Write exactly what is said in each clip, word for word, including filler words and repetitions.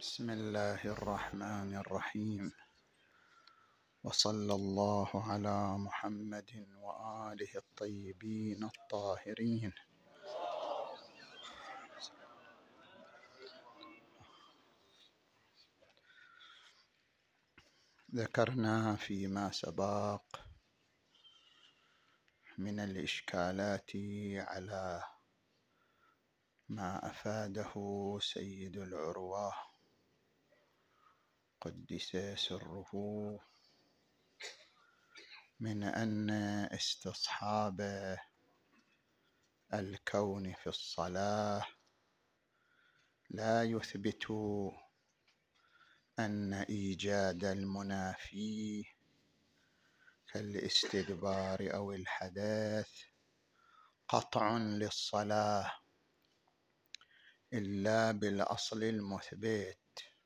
بسم الله الرحمن الرحيم، وصلى الله على محمد وآله الطيبين الطاهرين. ذكرنا فيما سبق من الإشكالات على ما أفاده سيد العروة قدس سره من أن استصحاب الكون في الصلاة لا يثبت أن إيجاد المنافي كالاستدبار أو الحداث قطع للصلاة إلا بالأصل المثبت،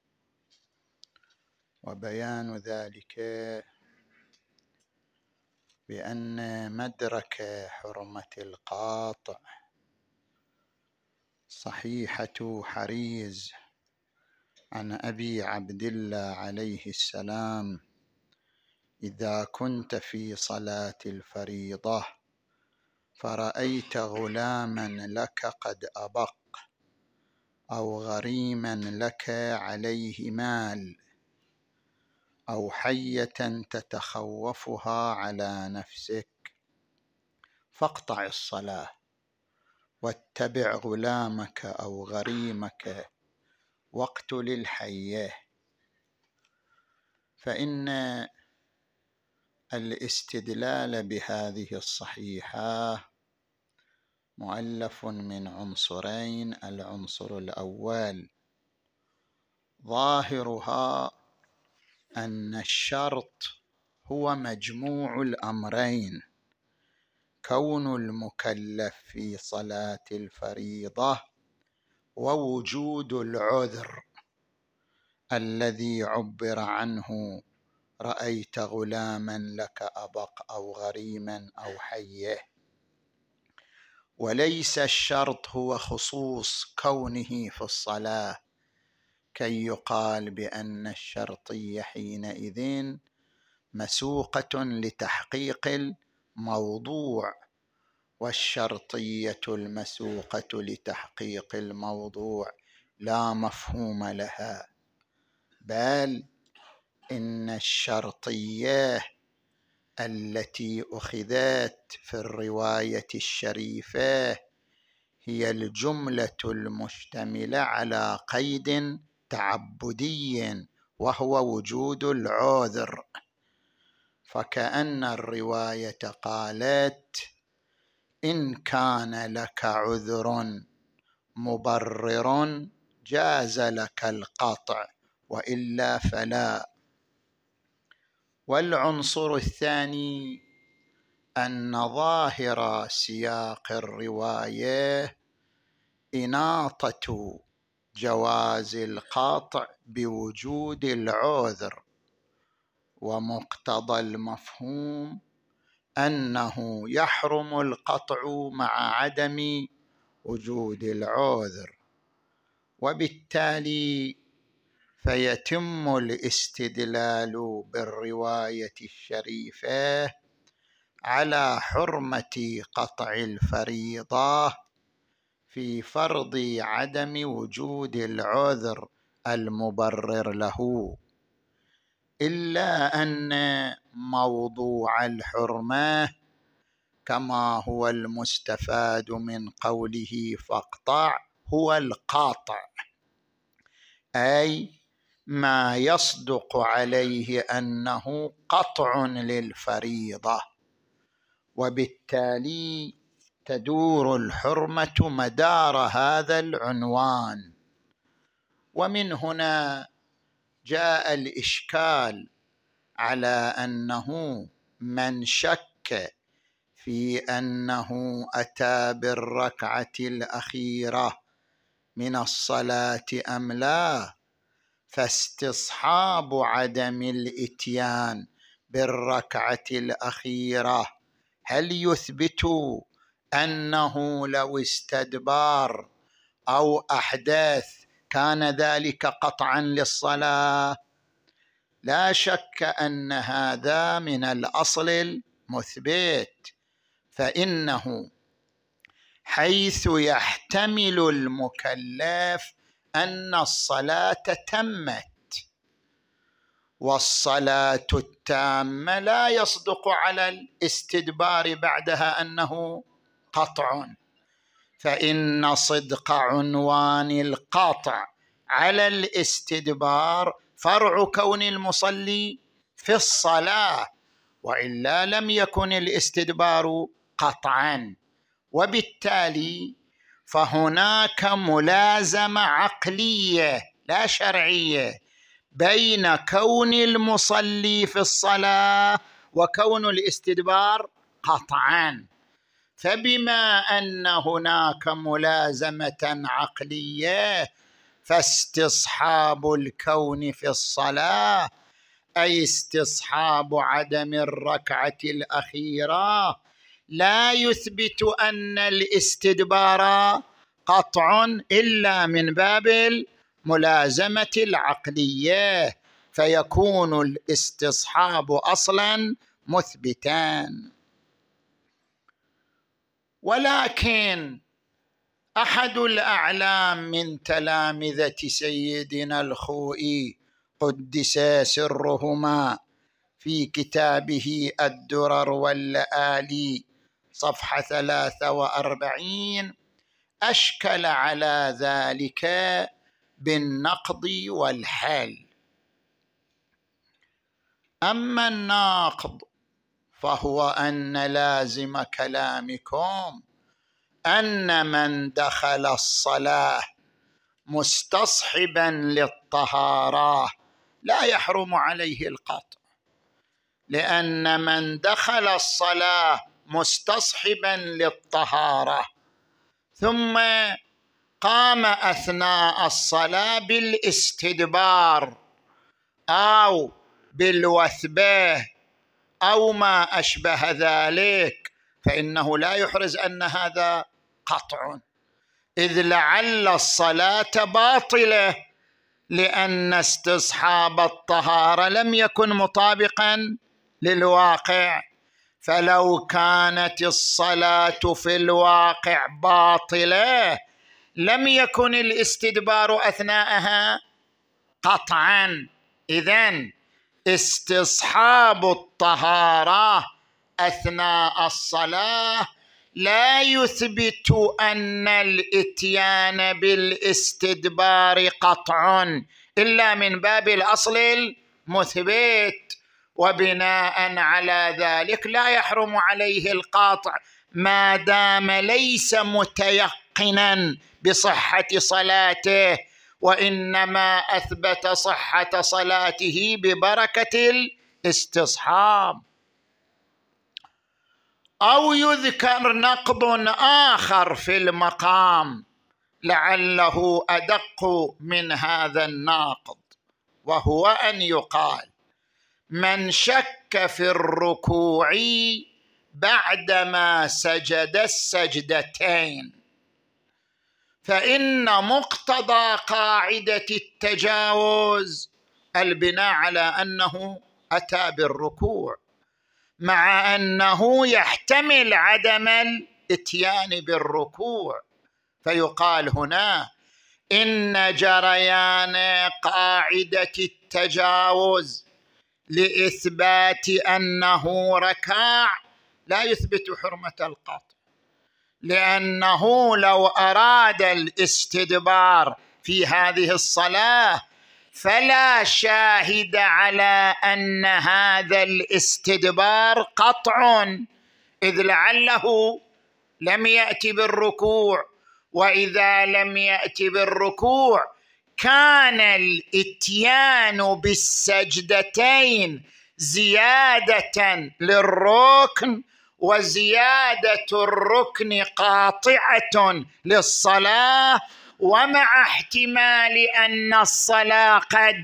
وبيان ذلك بأن مدرك حرمة القاطع صحيحة حريز عن أبي عبد الله عليه السلام: إذا كنت في صلاة الفريضة فرأيت غلاما لك قد أبق أو غريما لك عليه مال أو حية تتخوفها على نفسك، فاقطع الصلاة واتبع غلامك أو غريمك واقتل الحية. فإن الاستدلال بهذه الصحيحة مؤلف من عنصرين: العنصر الأول ظاهرها أن الشرط هو مجموع الأمرين، كون المكلف في صلاة الفريضة ووجود العذر الذي عبر عنه: رأيت غلاما لك أبق أو غريما أو حية. وليس الشرط هو خصوص كونه في الصلاة كي يقال بأن الشرطية حينئذ مسوقة لتحقيق الموضوع، والشرطية المسوقة لتحقيق الموضوع لا مفهوم لها، بل إن الشرطية التي أخذت في الرواية الشريفة هي الجملة المشتملة على قيد تعبدي وهو وجود العذر، فكأن الرواية قالت: إن كان لك عذر مبرر جاز لك القطع وإلا فلا. والعنصر الثاني أن ظاهر سياق الرواية إناطة جواز القطع بوجود العذر، ومقتضى المفهوم أنه يحرم القطع مع عدم وجود العذر، وبالتالي فيتم الاستدلال بالرواية الشريفة على حرمة قطع الفريضة في فرض عدم وجود العذر المبرر له، إلا أن موضوع الحرمة كما هو المستفاد من قوله فاقطع هو القاطع، أي ما يصدق عليه أنه قطع للفريضة، وبالتالي تدور الحرمة مدار هذا العنوان. ومن هنا جاء الإشكال على أنه من شك في أنه أتى بالركعة الأخيرة من الصلاة أم لا، فاستصحاب عدم الإتيان بالركعة الأخيرة هل يثبت أنه لو استدبار أو أحداث كان ذلك قطعا للصلاة؟ لا شك أن هذا من الأصل المثبت، فإنه حيث يحتمل المكلف أن الصلاة تمت، والصلاة التامة لا يصدق على الاستدبار بعدها أنه قطع، فإن صدق عنوان القطع على الاستدبار فرع كون المصلي في الصلاة، وإلا لم يكن الاستدبار قطعا. وبالتالي فهناك ملازمة عقلية لا شرعية بين كون المصلي في الصلاة وكون الاستدبار قطعا. فبما أن هناك ملازمة عقلية، فاستصحاب الكون في الصلاة أي استصحاب عدم الركعة الأخيرة لا يثبت أن الاستدبار قطع إلا من باب الملازمة العقلية، فيكون الاستصحاب أصلا مثبتان. ولكن أحد الأعلام من تلامذة سيدنا الخوئي قدس سرهما في كتابه الدرر واللآلي صفحة ثلاثة وأربعين أشكل على ذلك بالنقض والحل. أما الناقض فهو أن لازم كلامكم أن من دخل الصلاة مستصحبا للطهارة لا يحرم عليه القطع، لأن من دخل الصلاة مستصحبا للطهارة ثم قام أثناء الصلاة بالاستدبار أو بالوثبة أو ما أشبه ذلك، فإنه لا يحرز أن هذا قطع، إذ لعل الصلاة باطلة لأن استصحاب الطهارة لم يكن مطابقا للواقع. فلو كانت الصلاة في الواقع باطلة لم يكن الاستدبار أثناءها قطعا. إذن استصحاب الطهارة أثناء الصلاة لا يثبت أن الإتيان بالاستدبار قطع إلا من باب الأصل المثبت، وبناء على ذلك لا يحرم عليه القطع ما دام ليس متيقنا بصحة صلاته، وإنما أثبت صحة صلاته ببركة الاستصحاب. أو يذكر نقض آخر في المقام لعله أدق من هذا الناقض، وهو أن يقال من شك في الركوع بعدما سجد السجدتين فإن مقتضى قاعدة التجاوز البناء على أنه أتى بالركوع، مع أنه يحتمل عدم الإتيان بالركوع. فيقال هنا إن جريان قاعدة التجاوز لإثبات أنه ركع لا يثبت حرمة القطع، لأنه لو أراد الاستدبار في هذه الصلاة فلا شاهد على أن هذا الاستدبار قطع، إذ لعله لم يأتي بالركوع، وإذا لم يأتي بالركوع كان الإتيان بالسجدتين زيادة للركن، وزيادة الركن قاطعة للصلاة، ومع احتمال أن الصلاة قد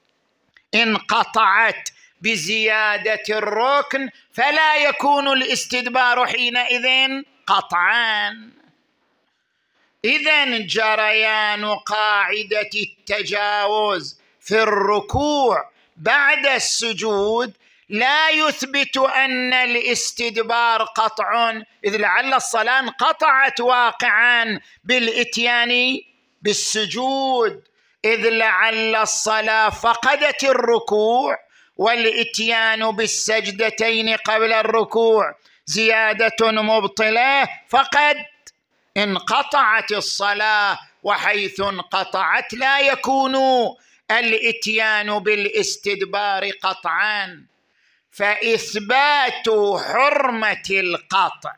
انقطعت بزيادة الركن فلا يكون الاستدبار حينئذ قطعا. إذن جريان قاعدة التجاوز في الركوع بعد السجود لا يثبت أن الاستدبار قطع، إذ لعل الصلاة انقطعت واقعا بالإتيان بالسجود، إذ لعل الصلاة فقدت الركوع والإتيان بالسجدتين قبل الركوع زيادة مبطلة، فقد انقطعت الصلاة، وحيث انقطعت لا يكون الإتيان بالاستدبار قطعا. فإثبات حرمة القطع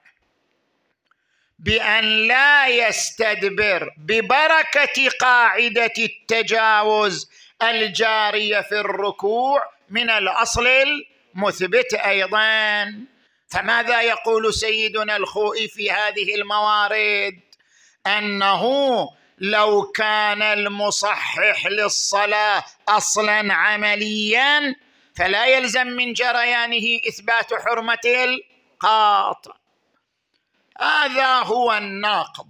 بأن لا يستدبر ببركة قاعدة التجاوز الجارية في الركوع من الأصل المثبت أيضا. فماذا يقول سيدنا الخوئي في هذه الموارد؟ أنه لو كان المصحح للصلاة أصلا عمليا فلا يلزم من جريانه إثبات حرمة القاطع، هذا هو الناقض.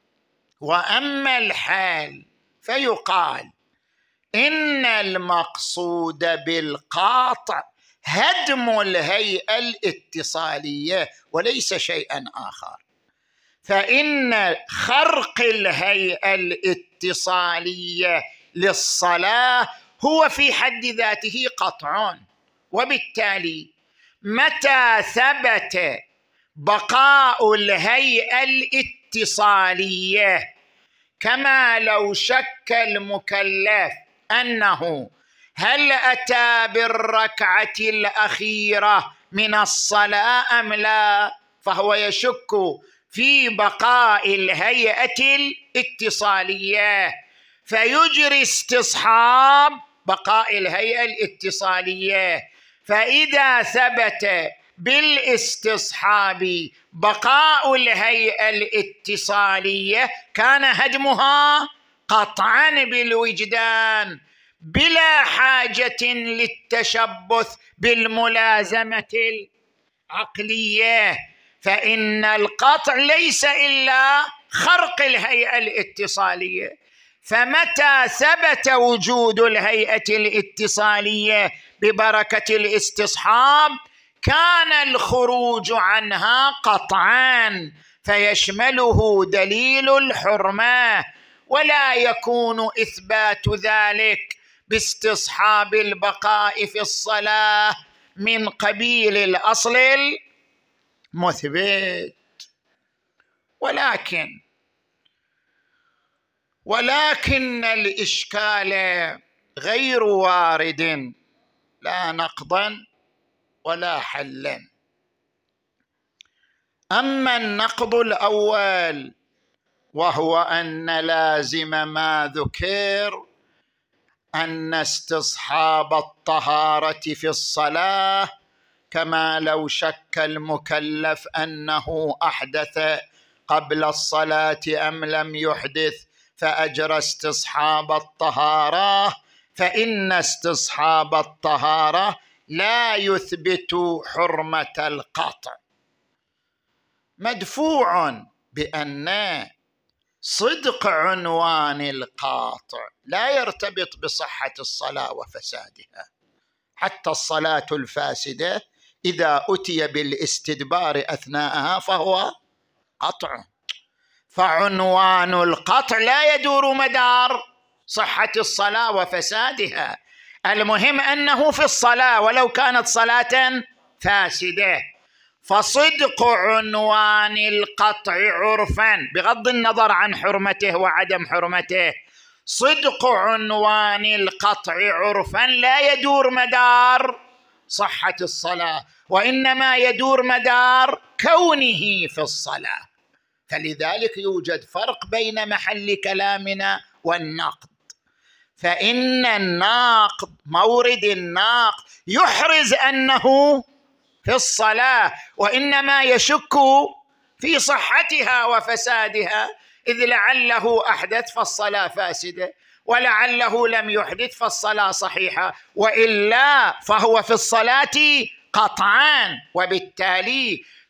وأما الحال فيقال إن المقصود بالقاطع هدم الهيئة الاتصالية وليس شيئا آخر، فإن خرق الهيئة الاتصالية للصلاة هو في حد ذاته قطع، وبالتالي متى ثبت بقاء الهيئة الاتصالية كما لو شك المكلف أنه هل أتى بالركعة الأخيرة من الصلاة أم لا، فهو يشك في بقاء الهيئة الاتصالية فيجري استصحاب بقاء الهيئة الاتصالية. فإذا ثبت بالاستصحاب بقاء الهيئة الاتصالية كان هدمها قطعا بالوجدان بلا حاجة للتشبث بالملازمة العقلية، فإن القطع ليس إلا خرق الهيئة الاتصالية. فمتى ثبت وجود الهيئة الاتصالية ببركة الاستصحاب كان الخروج عنها قطعا فيشمله دليل الحرمة، ولا يكون إثبات ذلك باستصحاب البقاء في الصلاة من قبيل الأصل المثبت. ولكن ولكن الإشكال غير وارد لا نقضا ولا حلا. أما النقض الأول وهو أن لازم ما ذكر أن استصحاب الطهارة في الصلاة كما لو شك المكلف أنه أحدث قبل الصلاة أم لم يحدث فأجرى استصحاب الطهارة، فإن استصحاب الطهارة لا يثبت حرمة القطع، مدفوع بأن صدق عنوان القاطع لا يرتبط بصحة الصلاة وفسادها. حتى الصلاة الفاسدة إذا أتي بالاستدبار أثناءها فهو قطع، فعنوان القطع لا يدور مدار صحة الصلاة وفسادها، المهم أنه في الصلاة ولو كانت صلاة فاسدة. فصدق عنوان القطع عرفا بغض النظر عن حرمته وعدم حرمته، صدق عنوان القطع عرفا لا يدور مدار صحة الصلاة، وإنما يدور مدار كونه في الصلاة. فلذلك يوجد فرق بين محل كلامنا والنقد، فإن الناقض مورد الناقض يحرز أنه في الصلاة، وإنما يشك في صحتها وفسادها، إذ لعله أحدث فالصلاة فاسدة ولعله لم يحدث فالصلاة صحيحة، وإلا فهو في الصلاة قطعا. وبالتالي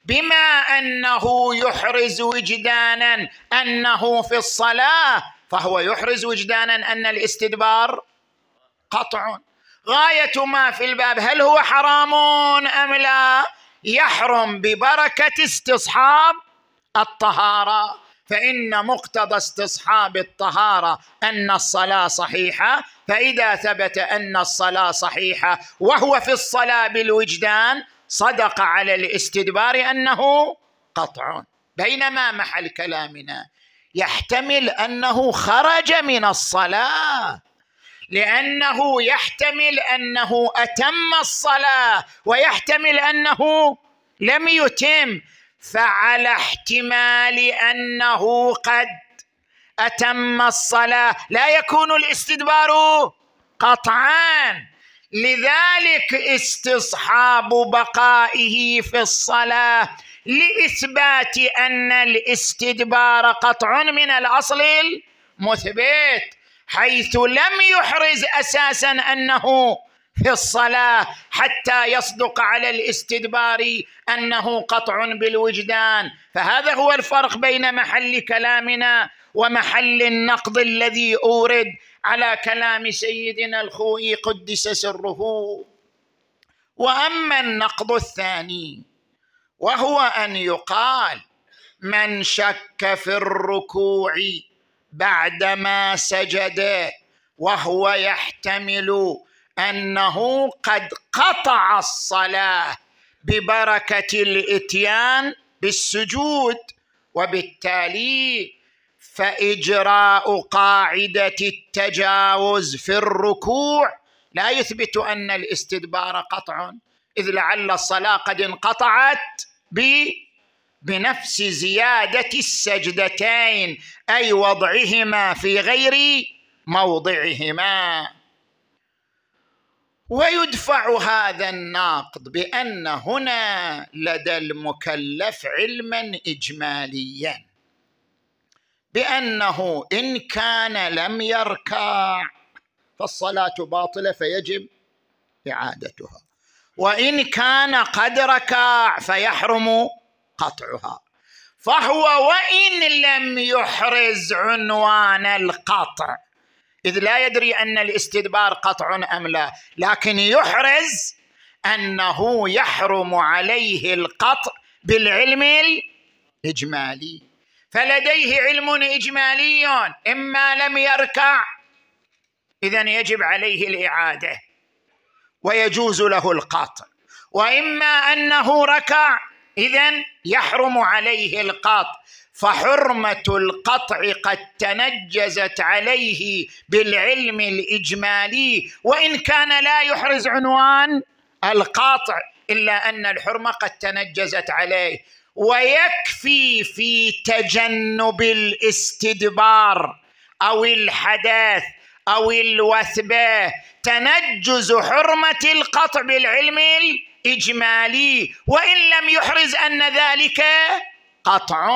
بما أنه يحرز وجدانا أنه في الصلاة، فهو يحرز وجدانا أن الاستدبار قطع. غاية ما في الباب هل هو حرام أم لا؟ يحرم ببركة استصحاب الطهارة، فإن مقتضى استصحاب الطهارة أن الصلاة صحيحة، فإذا ثبت أن الصلاة صحيحة وهو في الصلاة بالوجدان صدق على الاستدبار أنه قطع. بينما محل كلامنا يحتمل أنه خرج من الصلاة، لأنه يحتمل أنه أتم الصلاة ويحتمل أنه لم يتم، فعلى احتمال أنه قد أتم الصلاة لا يكون الاستدبار قطعا. لذلك استصحاب بقائه في الصلاة لإثبات أن الاستدبار قطع من الأصل المثبت، حيث لم يحرز أساسا أنه في الصلاة حتى يصدق على الاستدبار أنه قطع بالوجدان. فهذا هو الفرق بين محل كلامنا ومحل النقد الذي أورد على كلام سيدنا الخوئي قدس سره. وأما النقد الثاني وهو أن يقال من شك في الركوع بعدما سجد وهو يحتمل أنه قد قطع الصلاة ببركة الإتيان بالسجود، وبالتالي فإجراء قاعدة التجاوز في الركوع لا يثبت أن الاستدبار قطع، إذ لعل الصلاة قد انقطعت بنفس زيادة السجدتين، أي وضعهما في غير موضعهما. ويدفع هذا الناقض بأن هنا لدى المكلف علما إجماليا بأنه إن كان لم يركع فالصلاة باطلة فيجب إعادتها، وإن كان قد ركع فيحرم قطعها. فهو وإن لم يحرز عنوان القطع، إذ لا يدري أن الاستدبار قطع أم لا، لكن يحرز أنه يحرم عليه القطع بالعلم الإجمالي، فلديه علم إجمالي إما لم يركع إذن يجب عليه الإعادة ويجوز له القطع، وإما أنه ركع إذن يحرم عليه القطع، فحرمة القطع قد تنجزت عليه بالعلم الإجمالي وإن كان لا يحرز عنوان القطع، إلا أن الحرمة قد تنجزت عليه. ويكفي في تجنب الاستدبار أو الحدث أو الوثبة تنجز حرمة القطع بالعلم الإجمالي وإن لم يحرز أن ذلك قطع.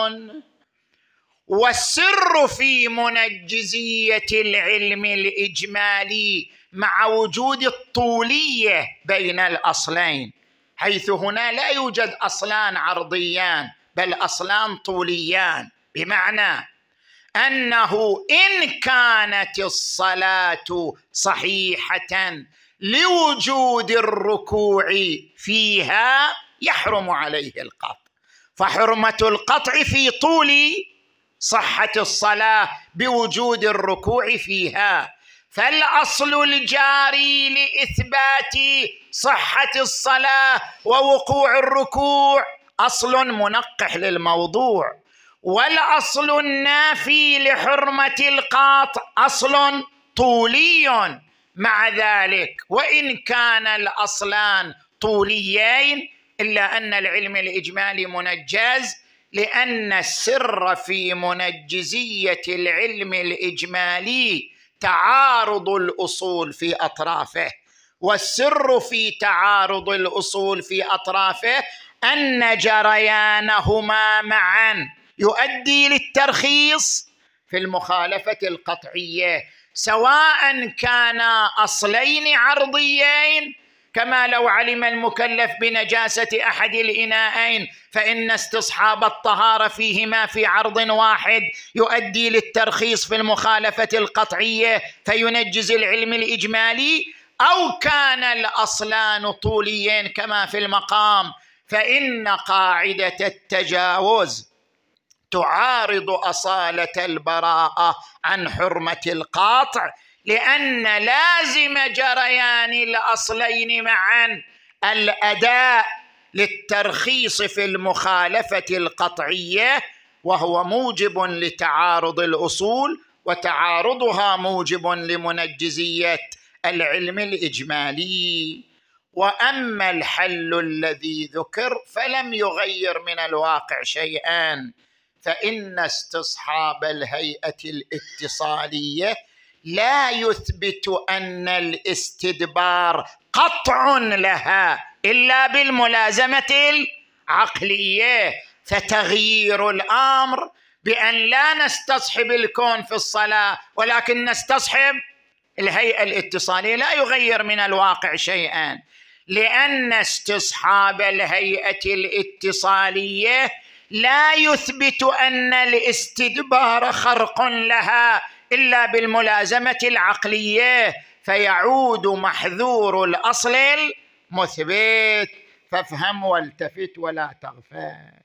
والسر في منجزية العلم الإجمالي مع وجود الطولية بين الأصلين، حيث هنا لا يوجد أصلان عرضيان بل أصلان طوليان، بمعنى أنه إن كانت الصلاة صحيحة لوجود الركوع فيها يحرم عليه القطع، فحرمة القطع في طول صحة الصلاة بوجود الركوع فيها. فالأصل الجاري لإثبات صحة الصلاة ووقوع الركوع أصل منقح للموضوع، والأصل النافي لحرمة القطع أصل طولي. مع ذلك وإن كان الأصلان طوليين إلا أن العلم الإجمالي منجز، لأن السر في منجزية العلم الإجمالي تعارض الأصول في أطرافه، والسر في تعارض الأصول في أطرافه أن جريانهما معا يؤدي للترخيص في المخالفة القطعية، سواء كانا أصلين عرضيين كما لو علم المكلف بنجاسة أحد الإناءين فإن استصحاب الطهارة فيهما في عرض واحد يؤدي للترخيص في المخالفة القطعية فينجز العلم الإجمالي، أو كان الأصلان طوليين كما في المقام، فإن قاعدة التجاوز تعارض أصالة البراءة عن حرمة القاطع، لأن لازم جريان الأصلين معا الأداء للترخيص في المخالفة القطعية، وهو موجب لتعارض الأصول، وتعارضها موجب لمنجزية العلم الإجمالي. وأما الحل الذي ذكر فلم يغير من الواقع شيئا، فإن استصحاب الهيئة الاتصالية لا يثبت أن الاستدبار قطع لها إلا بالملازمة العقلية، فتغيير الأمر بأن لا نستصحب الكون في الصلاة ولكن نستصحب الهيئة الاتصالية لا يغير من الواقع شيئا، لأن استصحاب الهيئة الاتصالية لا يثبت أن الاستدبار خرق لها إلا بالملازمة العقلية، فيعود محذور الأصل المثبت. فافهم والتفت ولا تغفل.